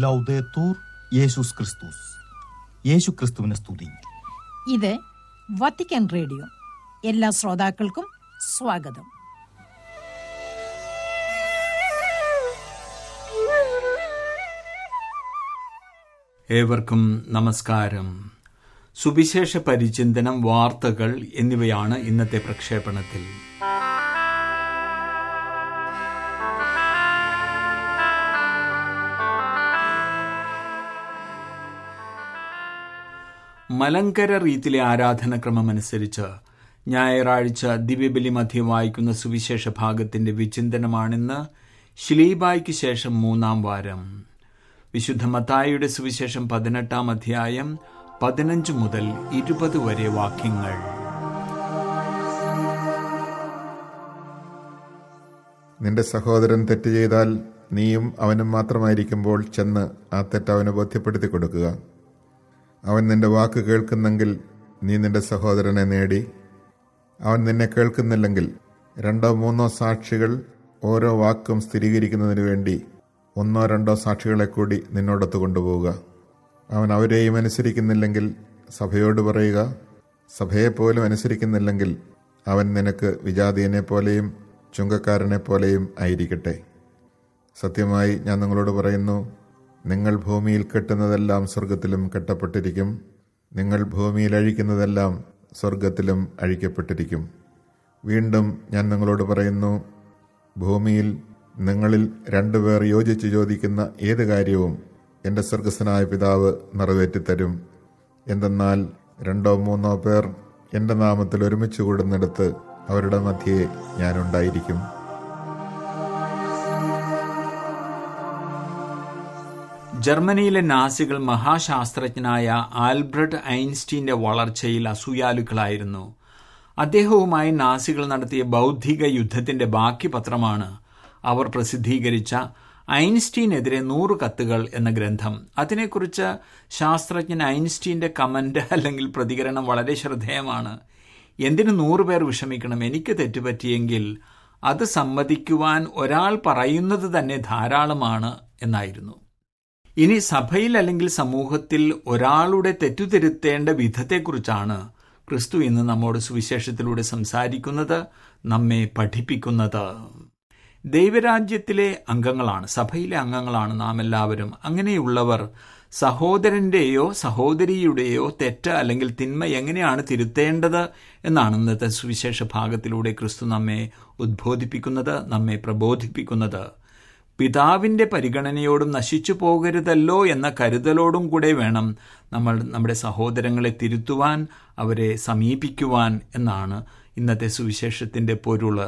ലൗദേത്തൂർ യേശുസ് ക്രിസ്തുസ്. യേശു ക്രിസ്തുവിനെ സ്തുതി. ഇത് വത്തിക്കാൻ റേഡിയോ. എല്ലാ ശ്രോതാക്കൾക്കും സ്വാഗതം. ഏവർക്കും നമസ്കാരം. സുവിശേഷ പരിചിന്തനം, വാർത്തകൾ എന്നിവയാണ് ഇന്നത്തെ പ്രക്ഷേപണത്തിൽ. മലങ്കര റീത്തിലെ ആരാധനക്രമമനുസരിച്ച് ഞായറാഴ്ച ദിവ്യബലി മധ്യം വായിക്കുന്ന സുവിശേഷ ഭാഗത്തിന്റെ വിചിന്തനമാണിന്ന്. ശിലീബായ്ക്ക് ശേഷം 3-ാം വാരം. വിശുദ്ധ മത്തായിയുടെ സുവിശേഷം 18-ാം അധ്യായം 15 മുതൽ 20 വരെ വാക്യങ്ങൾ. നിന്റെ സഹോദരൻ തെറ്റ് ചെയ്താൽ നീയും അവനും മാത്രമായിരിക്കുമ്പോൾ ചെന്ന് ആ തെറ്റ് അവന് ബോധ്യപ്പെടുത്തി കൊടുക്കുക. അവൻ നിന്റെ വാക്ക് കേൾക്കുന്നെങ്കിൽ നീ നിന്റെ സഹോദരനെ നേടി. അവൻ നിന്നെ കേൾക്കുന്നില്ലെങ്കിൽ 2-3 സാക്ഷികൾ ഓരോ വാക്കും സ്ഥിരീകരിക്കുന്നതിന് വേണ്ടി 1-2 സാക്ഷികളെ കൂടി നിന്നോടൊത്ത് കൊണ്ടുപോവുക. അവൻ അവരെയും അനുസരിക്കുന്നില്ലെങ്കിൽ സഭയോട് പറയുക. സഭയെപ്പോലും അനുസരിക്കുന്നില്ലെങ്കിൽ അവൻ നിനക്ക് വിജാതീയനെ പോലെയും ചുങ്കക്കാരനെ പോലെയും ആയിരിക്കട്ടെ. സത്യമായി ഞാൻ നിങ്ങളോട് പറയുന്നു, നിങ്ങൾ ഭൂമിയിൽ കെട്ടുന്നതെല്ലാം സ്വർഗത്തിലും കെട്ടപ്പെട്ടിരിക്കും, നിങ്ങൾ ഭൂമിയിൽ അഴിക്കുന്നതെല്ലാം സ്വർഗത്തിലും അഴിക്കപ്പെട്ടിരിക്കും. വീണ്ടും ഞാൻ നിങ്ങളോട് പറയുന്നു, ഭൂമിയിൽ നിങ്ങളിൽ 2 പേർ യോജിച്ച് ചോദിക്കുന്ന ഏത് കാര്യവും എൻ്റെ സ്വർഗസ്ഥനായ പിതാവ് നിറവേറ്റിത്തരും. എന്തെന്നാൽ 2-3 പേർ എൻ്റെ നാമത്തിൽ ഒരുമിച്ച് കൂടുന്നിടത്ത് അവരുടെ മധ്യേ ഞാനുണ്ടായിരിക്കും. ജർമ്മനിയിലെ നാസികൾ മഹാശാസ്ത്രജ്ഞനായ ആൽബ്രട്ട് ഐൻസ്റ്റീന്റെ വളർച്ചയിൽ അസൂയാലുക്കളായിരുന്നു. അദ്ദേഹവുമായി നാസികൾ നടത്തിയ ബൗദ്ധിക യുദ്ധത്തിന്റെ ബാക്കി പത്രമാണ് അവർ പ്രസിദ്ധീകരിച്ച ഐൻസ്റ്റീനെതിരെ 100 കത്തുകൾ എന്ന ഗ്രന്ഥം. അതിനെക്കുറിച്ച് ശാസ്ത്രജ്ഞൻ ഐൻസ്റ്റീന്റെ കമന്റ് അല്ലെങ്കിൽ പ്രതികരണം വളരെ ശ്രദ്ധേയമാണ്. എന്തിനു 100 പേർ വിഷമിക്കണം? എനിക്ക് തെറ്റുപറ്റിയെങ്കിൽ അത് സമ്മതിക്കുവാൻ ഒരാൾ പറയുന്നത് തന്നെ ധാരാളമാണ് എന്നായിരുന്നു. ഇനി സഭയിൽ അല്ലെങ്കിൽ സമൂഹത്തിൽ ഒരാളുടെ തെറ്റുതിരുത്തേണ്ട വിധത്തെക്കുറിച്ചാണ് ക്രിസ്തു ഇന്ന് നമ്മോട് സുവിശേഷത്തിലൂടെ സംസാരിക്കുന്നത്, നമ്മെ പഠിപ്പിക്കുന്നത്. ദൈവരാജ്യത്തിലെ അംഗങ്ങളാണ്, സഭയിലെ അംഗങ്ങളാണ് നാം എല്ലാവരും. അങ്ങനെയുള്ളവർ സഹോദരന്റെയോ സഹോദരിയുടെയോ തെറ്റ് അല്ലെങ്കിൽ തിന്മ എങ്ങനെയാണ് തിരുത്തേണ്ടത് എന്നാണ് ഇന്നത്തെ സുവിശേഷ ഭാഗത്തിലൂടെ ക്രിസ്തു നമ്മെ ഉദ്ബോധിപ്പിക്കുന്നത്, നമ്മെ പ്രബോധിപ്പിക്കുന്നത്. പിതാവിന്റെ പരിഗണനയോടും നശിച്ചു പോകരുതല്ലോ എന്ന കരുതലോടും കൂടെ വേണം നമ്മൾ നമ്മുടെ സഹോദരങ്ങളെ തിരുത്തുവാൻ, അവരെ സമീപിക്കുവാൻ എന്നാണ് ഇന്നത്തെ സുവിശേഷത്തിന്റെ പൊരുള്.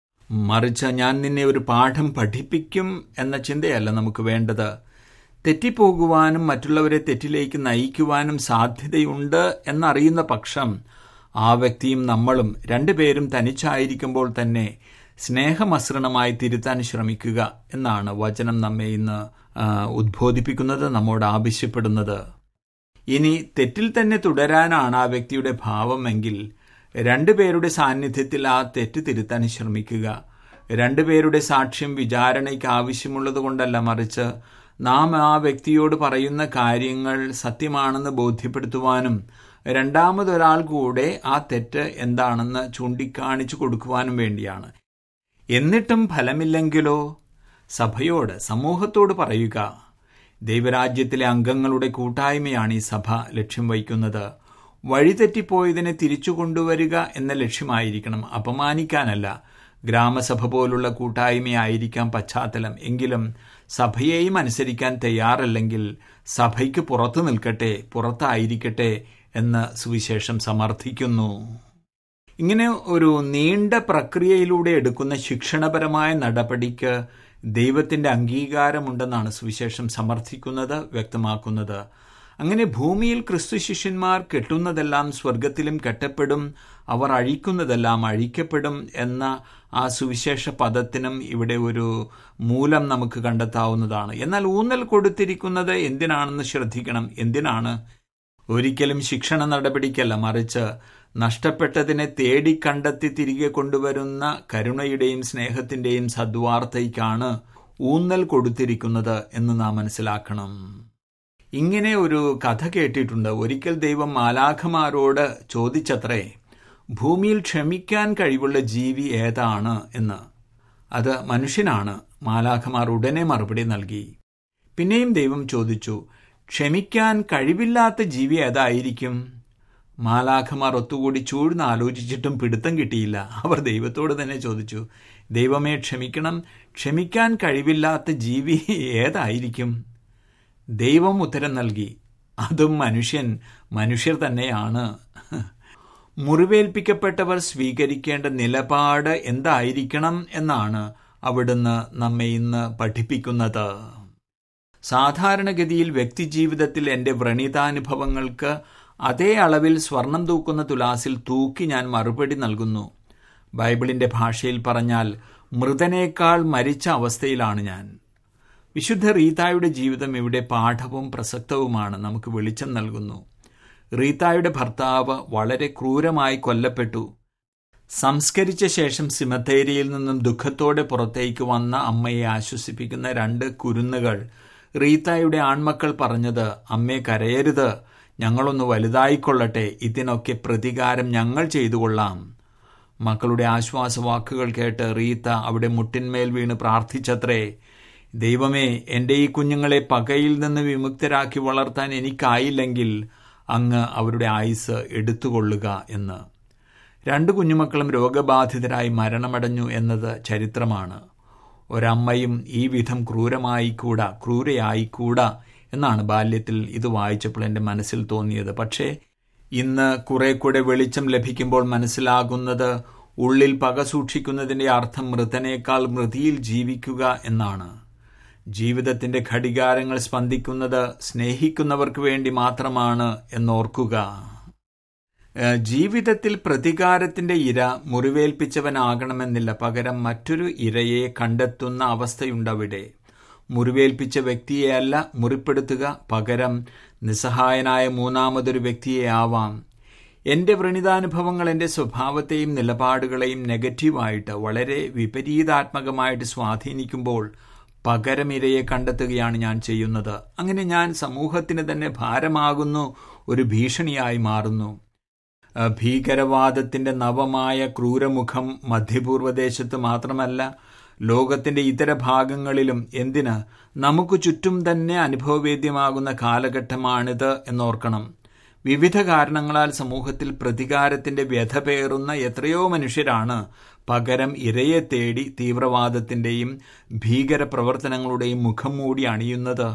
മറിച്ച് ഞാൻ നിന്നെ ഒരു പാഠം പഠിപ്പിക്കും എന്ന ചിന്തയല്ല നമുക്ക് വേണ്ടത്. തെറ്റിപ്പോകുവാനും മറ്റുള്ളവരെ തെറ്റിലേക്ക് നയിക്കുവാനും സാധ്യതയുണ്ട് എന്നറിയുന്ന പക്ഷം ആ വ്യക്തിയും നമ്മളും 2 പേരും തനിച്ചായിരിക്കുമ്പോൾ തന്നെ സ്നേഹമസൃണമായി തിരുത്താൻ ശ്രമിക്കുക എന്നാണ് വചനം നമ്മെ ഇന്ന് ഉദ്ബോധിപ്പിക്കുന്നത്, നമ്മോട് ആവശ്യപ്പെടുന്നത്. ഇനി തെറ്റിൽ തന്നെ തുടരാനാണ് ആ വ്യക്തിയുടെ ഭാവമെങ്കിൽ 2 പേരുടെ സാന്നിധ്യത്തിൽ ആ തെറ്റ് തിരുത്താൻ ശ്രമിക്കുക. 2 പേരുടെ സാക്ഷ്യം വിചാരണയ്ക്ക് ആവശ്യമുള്ളത് കൊണ്ടല്ല, മറിച്ച് നാം ആ വ്യക്തിയോട് പറയുന്ന കാര്യങ്ങൾ സത്യമാണെന്ന് ബോധ്യപ്പെടുത്തുവാനും രണ്ടാമതൊരാൾ കൂടെ ആ തെറ്റ് എന്താണെന്ന് ചൂണ്ടിക്കാണിച്ചു കൊടുക്കുവാനും വേണ്ടിയാണ്. എന്നിട്ടും ഫലമില്ലെങ്കിലോ സഭയോട്, സമൂഹത്തോട് പറയുക. ദൈവരാജ്യത്തിലെ അംഗങ്ങളുടെ കൂട്ടായ്മയാണ് ഈ സഭ ലക്ഷ്യം വയ്ക്കുന്നത്. വഴിതെറ്റിപ്പോയതിനെ തിരിച്ചു കൊണ്ടുവരിക എന്ന ലക്ഷ്യമായിരിക്കണം, അപമാനിക്കാനല്ല. ഗ്രാമസഭ പോലുള്ള കൂട്ടായ്മയായിരിക്കാം പശ്ചാത്തലം. എങ്കിലും സഭയെയും അനുസരിക്കാൻ തയ്യാറല്ലെങ്കിൽ സഭയ്ക്ക് പുറത്തു നിൽക്കട്ടെ, പുറത്തായിരിക്കട്ടെ എന്ന് സുവിശേഷം സമർത്ഥിക്കുന്നു. ഇങ്ങനെ ഒരു നീണ്ട പ്രക്രിയയിലൂടെ എടുക്കുന്ന ശിക്ഷണപരമായ നടപടിക്ക് ദൈവത്തിന്റെ അംഗീകാരമുണ്ടെന്നാണ് സുവിശേഷം സമർത്ഥിക്കുന്നത്, വ്യക്തമാക്കുന്നത്. അങ്ങനെ ഭൂമിയിൽ ക്രിസ്തു ശിഷ്യന്മാർ കെട്ടുന്നതെല്ലാം സ്വർഗത്തിലും കെട്ടപ്പെടും, അവർ അഴിക്കുന്നതെല്ലാം അഴിക്കപ്പെടും എന്ന ആ സുവിശേഷ പദത്തിനും ഇവിടെ ഒരു മൂലം നമുക്ക് കണ്ടെത്താവുന്നതാണ്. എന്നാൽ ഊന്നൽ കൊടുത്തിരിക്കുന്നത് എന്തിനാണെന്ന് ശ്രദ്ധിക്കണം. എന്തിനാണ്? ഒരിക്കലും ശിക്ഷണ നടപടിക്കല്ല, മറിച്ച് നഷ്ടപ്പെട്ടതിനെ തേടി കണ്ടെത്തി തിരികെ കൊണ്ടുവരുന്ന കരുണയുടെയും സ്നേഹത്തിന്റെയും സദ്വാർത്തയ്ക്കാണ് ഊന്നൽ കൊടുത്തിരിക്കുന്നത് എന്ന് നാം മനസ്സിലാക്കണം. ഇങ്ങനെ ഒരു കഥ കേട്ടിട്ടുണ്ട്. ഒരിക്കൽ ദൈവം മാലാഖമാരോട് ചോദിച്ചത്രേ, ഭൂമിയിൽ ക്ഷമിക്കാൻ കഴിവുള്ള ജീവി ഏതാണ് എന്ന്. അത് മനുഷ്യനാണ്. മാലാഖമാർ ഉടനെ മറുപടി നൽകി. പിന്നെയും ദൈവം ചോദിച്ചു, ക്ഷമിക്കാൻ കഴിവില്ലാത്ത ജീവി ഏതായിരിക്കും? മാലാഖമാർ ഒത്തുകൂടി ചൂഴ്ന്നാലോചിച്ചിട്ടും പിടുത്തം കിട്ടിയില്ല. അവർ ദൈവത്തോട് തന്നെ ചോദിച്ചു, ദൈവമേ ക്ഷമിക്കണം, ക്ഷമിക്കാൻ കഴിവില്ലാത്ത ജീവി ഏതായിരിക്കും? ദൈവം ഉത്തരം നൽകി, അതും മനുഷ്യർ തന്നെയാണ്. മുറിവേൽപ്പിക്കപ്പെട്ടവർ സ്വീകരിക്കേണ്ട നിലപാട് എന്തായിരിക്കണം എന്നാണ് അവിടുന്ന് നമ്മെ ഇന്ന് പഠിപ്പിക്കുന്നത്. സാധാരണഗതിയിൽ വ്യക്തിജീവിതത്തിൽ എൻ്റെ വ്രണിതാനുഭവങ്ങൾക്ക് അതേ അളവിൽ സ്വർണം തൂക്കുന്ന തുലാസിൽ തൂക്കി ഞാൻ മറുപടി നൽകുന്നു. ബൈബിളിൻ്റെ ഭാഷയിൽ പറഞ്ഞാൽ മൃതനേക്കാൾ മരിച്ച അവസ്ഥയിലാണ് ഞാൻ. വിശുദ്ധ റീത്തായുടെ ജീവിതം ഇവിടെ പാഠവും പ്രസക്തവുമാണ്, നമുക്ക് വെളിച്ചം നൽകുന്നു. റീത്തായുടെ ഭർത്താവ് വളരെ ക്രൂരമായി കൊല്ലപ്പെട്ടു. സംസ്കരിച്ച ശേഷം സിമത്തേരിയിൽ നിന്നും ദുഃഖത്തോടെ പുറത്തേക്ക് വന്ന അമ്മയെ ആശ്വസിപ്പിക്കുന്ന 2 കുരുന്നുകൾ. റീത്തായുടെ ആൺമക്കൾ പറഞ്ഞത്, അമ്മേ കരയരുത്, ഞങ്ങളൊന്ന് വലുതായിക്കൊള്ളട്ടെ, ഇതിനൊക്കെ പ്രതികാരം ഞങ്ങൾ ചെയ്തുകൊള്ളാം. മക്കളുടെ ആശ്വാസവാക്കുകൾ കേട്ട് റീത്ത അവിടെ മുട്ടിന്മേൽ വീണ് പ്രാർത്ഥിച്ചത്രേ, ദൈവമേ, എൻ്റെ ഈ കുഞ്ഞുങ്ങളെ പകയിൽ നിന്ന് വിമുക്തരാക്കി വളർത്താൻ എനിക്കായില്ലെങ്കിൽ അങ്ങ് അവരുടെ ആയുസ് എടുത്തുകൊള്ളുക എന്ന്. 2 കുഞ്ഞുമക്കളും രോഗബാധിതരായി മരണമടഞ്ഞു എന്നത് ചരിത്രമാണ്. ഒരമ്മയും ഈ വിധം ക്രൂരയായിക്കൂടാ എന്നാണ് ബാല്യത്തിൽ ഇത് വായിച്ചപ്പോൾ എൻ്റെ മനസ്സിൽ തോന്നിയത്. പക്ഷേ ഇന്ന് കുറെ കൂടെ വെളിച്ചം ലഭിക്കുമ്പോൾ മനസ്സിലാകുന്നത്, ഉള്ളിൽ പക സൂക്ഷിക്കുന്നതിൻ്റെ അർത്ഥം മൃതനേക്കാൾ മൃതിയിൽ ജീവിക്കുക എന്നാണ്. ജീവിതത്തിൻ്റെ ഘടികാരങ്ങൾ സ്പന്ദിക്കുന്നത് സ്നേഹിക്കുന്നവർക്ക് വേണ്ടി മാത്രമാണ് എന്നോർക്കുക. ജീവിതത്തിൽ പ്രതികാരത്തിൻ്റെ ഇര മുറിവേൽപ്പിച്ചവനാകണമെന്നില്ല, പകരം മറ്റൊരു ഇരയെ കണ്ടെത്തുന്ന അവസ്ഥയുണ്ടവിടെ. മുറിവേൽപ്പിച്ച വ്യക്തിയെയല്ല മുറിപ്പെടുത്തുക, പകരം നിസ്സഹായനായ മൂന്നാമതൊരു വ്യക്തിയെ ആവാം. എൻ്റെ വ്രണിതാനുഭവങ്ങൾ എൻ്റെ സ്വഭാവത്തെയും നിലപാടുകളെയും നെഗറ്റീവായിട്ട്, വളരെ വിപരീതാത്മകമായിട്ട് സ്വാധീനിക്കുമ്പോൾ പകരമിരയെ കണ്ടെത്തുകയാണ് ഞാൻ ചെയ്യുന്നത്. അങ്ങനെ ഞാൻ സമൂഹത്തിന് തന്നെ ഭാരമാകുന്നു, ഒരു ഭീഷണിയായി മാറുന്നു. ഭീകരവാദത്തിൻ്റെ നവമായ ക്രൂരമുഖം മധ്യപൂർവ്വദേശത്ത് മാത്രമല്ല, ലോകത്തിൻ്റെ ഇതര ഭാഗങ്ങളിലും, എന്തിന് നമുക്ക് ചുറ്റും തന്നെ അനുഭവവേദ്യമാകുന്ന കാലഘട്ടമാണിത് എന്നോർക്കണം. വിവിധ കാരണങ്ങളാൽ സമൂഹത്തിൽ പ്രതികാരത്തിൻ്റെ വ്യഥ പേറുന്ന എത്രയോ മനുഷ്യരാണ് പകരം ഇരയെ തേടി തീവ്രവാദത്തിൻ്റെയും ഭീകരപ്രവർത്തനങ്ങളുടെയും മുഖം മൂടി അണിയുന്നത്.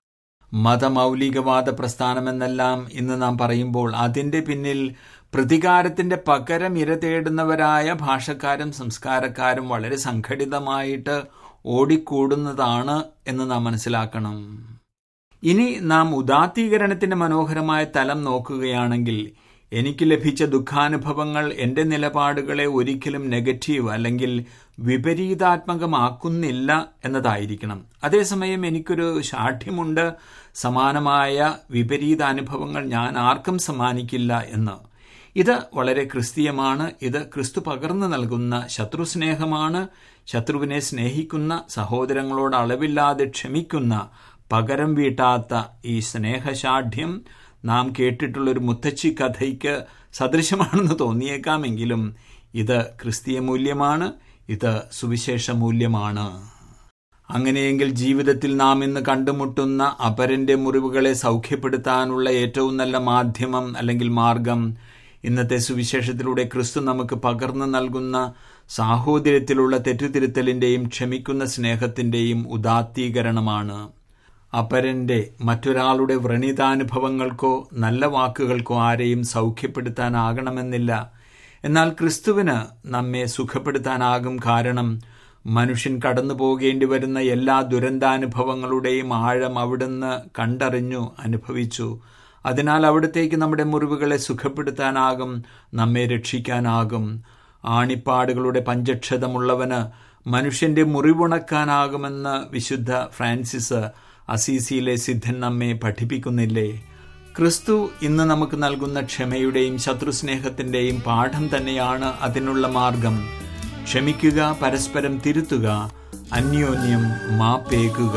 മതമൗലികവാദ പ്രസ്ഥാനമെന്നെല്ലാം ഇന്ന് നാം പറയുമ്പോൾ അതിൻ്റെ പിന്നിൽ പ്രതികാരത്തിൻ്റെ പകരം ഇര തേടുന്നവരായ ഭാഷക്കാരും സംസ്കാരക്കാരും വളരെ സംഘടിതമായിട്ട് ഓടിക്കൂടുന്നതാണ് എന്ന് നാം മനസ്സിലാക്കണം. ഇനി നാം ഉദാത്തീകരണത്തിൻ്റെ മനോഹരമായ തലം നോക്കുകയാണെങ്കിൽ, എനിക്ക് ലഭിച്ച ദുഃഖാനുഭവങ്ങൾ എൻ്റെ നിലപാടുകളെ ഒരിക്കലും നെഗറ്റീവ് അല്ലെങ്കിൽ വിപരീതാത്മകമാക്കുന്നില്ല എന്നതായിരിക്കണം. അതേസമയം എനിക്കൊരു ശാഠ്യമുണ്ട്, സമാനമായ വിപരീതാനുഭവങ്ങൾ ഞാൻ ആർക്കും സമ്മാനിക്കില്ല എന്ന്. ഇത് വളരെ ക്രിസ്തീയമാണ്. ഇത് ക്രിസ്തു പകർന്നു നൽകുന്ന ശത്രുസ്നേഹമാണ്. ശത്രുവിനെ സ്നേഹിക്കുന്ന, സഹോദരങ്ങളോട് അളവില്ലാതെ ക്ഷമിക്കുന്ന, പകരം വീട്ടാത്ത ഈ സ്നേഹശാഠ്യം നാം കേട്ടിട്ടുള്ളൊരു മുത്തച്ഛി കഥയ്ക്ക് സദൃശമാണെന്ന് തോന്നിയേക്കാമെങ്കിലും ഇത് ക്രിസ്തീയ മൂല്യമാണ്, ഇത് സുവിശേഷ മൂല്യമാണ്. അങ്ങനെയെങ്കിൽ ജീവിതത്തിൽ നാം ഇന്ന് കണ്ടുമുട്ടുന്ന അപരന്റെ മുറിവുകളെ സൗഖ്യപ്പെടുത്താനുള്ള ഏറ്റവും നല്ല മാധ്യമം അല്ലെങ്കിൽ മാർഗം ഇന്നത്തെ സുവിശേഷത്തിലൂടെ ക്രിസ്തു നമുക്ക് പകർന്നു നൽകുന്ന സാഹോദര്യത്തിലുള്ള തെറ്റുതിരുത്തലിൻ്റെയും ക്ഷമിക്കുന്ന സ്നേഹത്തിൻ്റെയും ഉദാത്തീകരണമാണ്. അപരന്റെ, മറ്റൊരാളുടെ വ്രണിതാനുഭവങ്ങൾക്കോ നല്ല വാക്കുകൾക്കോ ആരെയും സൗഖ്യപ്പെടുത്താനാകണമെന്നില്ല. എന്നാൽ ക്രിസ്തുവിന് നമ്മെ സുഖപ്പെടുത്താനാകും. കാരണം മനുഷ്യൻ കടന്നു പോകേണ്ടി വരുന്ന എല്ലാ ദുരന്താനുഭവങ്ങളുടെയും ആഴം അവിടുന്ന് കണ്ടറിഞ്ഞു, അനുഭവിച്ചു. അതിനാൽ അവിടത്തേക്ക് നമ്മുടെ മുറിവുകളെ സുഖപ്പെടുത്താനാകും, നമ്മെ രക്ഷിക്കാനാകും. ആണിപ്പാടുകളുടെ പഞ്ചക്ഷതമുള്ളവന് മനുഷ്യന്റെ മുറിവുണക്കാനാകുമെന്ന് വിശുദ്ധ ഫ്രാൻസിസ് അസീസിയിലെ സിദ്ധൻ നമ്മെ പഠിപ്പിക്കുന്നില്ലേ? ക്രിസ്തു ഇന്ന് നമുക്ക് നൽകുന്ന ക്ഷമയുടെയും ശത്രുസ്നേഹത്തിൻ്റെയും പാഠം തന്നെയാണ് അതിനുള്ള മാർഗം. ക്ഷമിക്കുക, പരസ്പരം തിരുത്തുക, അന്യോന്യം മാപ്പേകുക.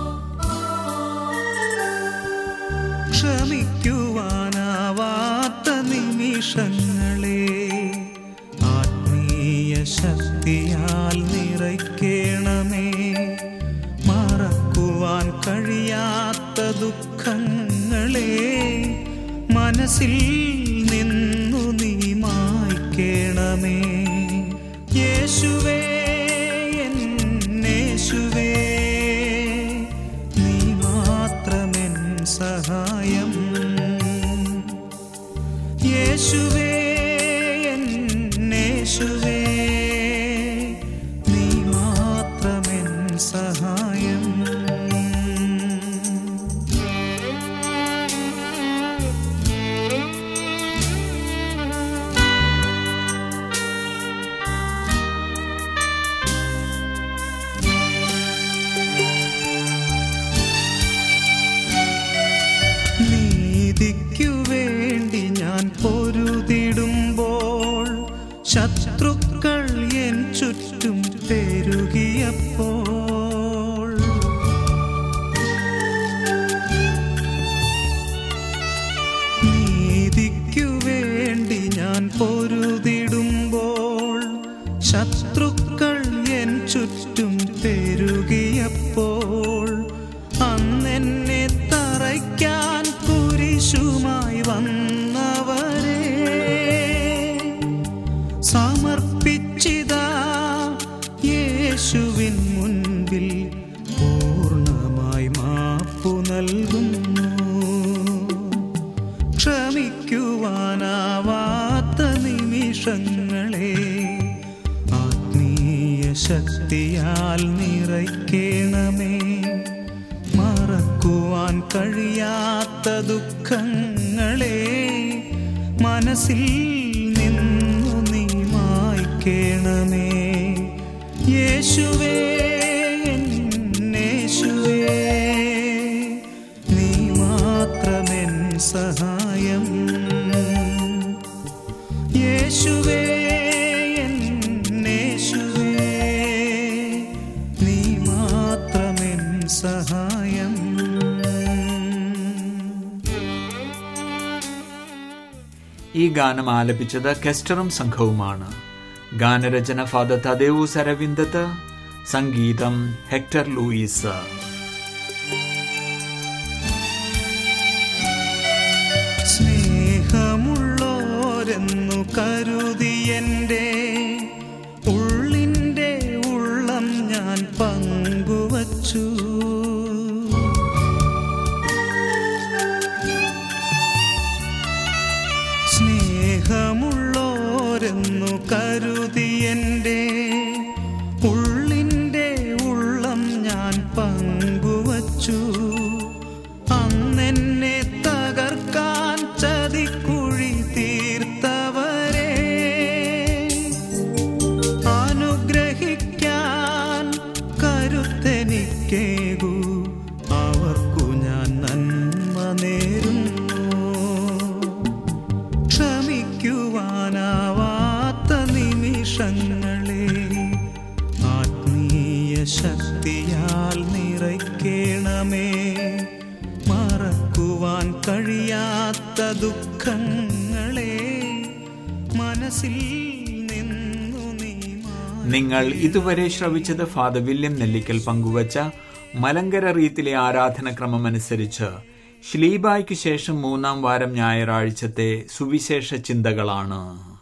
ക്ഷമിക്കുവാനാവാത്ത നിമിഷങ്ങളെ ആത്മീയ ശക്തിയാൽ നിറയ്ക്കണമേ. മറക്കുവാൻ കഴിയാത്ത ദുഃഖങ്ങളെ മനസ്സിൽ നിന്നു നീ മായ്ക്കണമേ. യേശുവേ, യേശുവേ, നീ മാത്രമെൻ സഹായം. യേശുവേ, യേശുവേ, നീ മാത്രമെൻ സഹായം. നീതിക്കു വേണ്ടി ഞാൻ പൊരുതിടുമ്പോൾ ശത്രുക്കൾ എൻ ചുറ്റും പെരുകിയപ്പോൾ നീതിക്കു വേണ്ടി ഞാൻ പൊരുതിടുമ്പോൾ ശത്രുക്കൾ എൻ ചുറ്റും പെരുകിയപ്പോൾ അന്നെന്നെ തറയ്ക്കാൻ കുരിശുമായി വന്നവരെ സമർപ്പിച്ചിതാ യേശുവിൻ മുൻപിൽ പൂർണ്ണമായി മാപ്പു നൽകുന്നു. ക്ഷമിക്കുവാനാവാത്ത നിമിഷങ്ങളെ ആത്മീയ ശക്തിയാൽ നിറയ്ക്കണമേ. മറക്കുവാൻ കഴിയാത്ത ദുഃഖങ്ങളെ മനസ്സിൽ നിന്നു നീ മായ്ക്കണമേ. യേശുവേ, യേശുവേ, നീ മാത്രമെൻ സഹായം. യേശുവേ, യേശുവേ, നീ മാത്രമെൻ സഹായം. ഈ ഗാനം ആലപിച്ചത് കെസ്റ്ററും സംഘവുമാണ്. ഗാനരചന ഫാദർ തദേവൂസ് അരവിന്ദത്ത്, സംഗീതം ഹെക്ടർ ലൂയിസ്. സ്നേഹമുള്ളോരെന്നു കരുതി എൻ്റെ ഉള്ളിൻ്റെ ഉള്ളം ഞാൻ പങ്കുവച്ചു. സ്നേഹമുള്ളോരെന്നു കരുതി എൻ്റെ ഉള്ളിൻ്റെ ഉള്ളം ഞാൻ പങ്കുവച്ചു. അന്നെന്നെ തകർക്കാൻ ചതിക്കുഴി തീർത്തവരെ അനുഗ്രഹിക്കാൻ കരുത്തെനിക്കേകൂ. അവർക്കു ഞാൻ നന്മ നേരുന്നു. ക്ഷമിക്കുവാനാവാത്ത നിമിഷങ്ങളെ ആത്മീയ ശക്തിയാൽ നിറയ്ക്കണമേ. മറക്കുവാൻ കഴിയാത്ത ദുഃഖങ്ങളെ മനസ്സിൽ നിന്നു നീ. നിങ്ങൾ ഇതുവരെ ശ്രവിച്ചത് ഫാദർ വില്യം നെല്ലിക്കൽ പങ്കുവച്ച മലങ്കര റീത്തിലെ ആരാധനക്രമമനുസരിച്ച് ശ്ലീബായ്ക്ക് ശേഷം 3-ാം വാരം ഞായറാഴ്ചത്തെ സുവിശേഷ ചിന്തകളാണ്.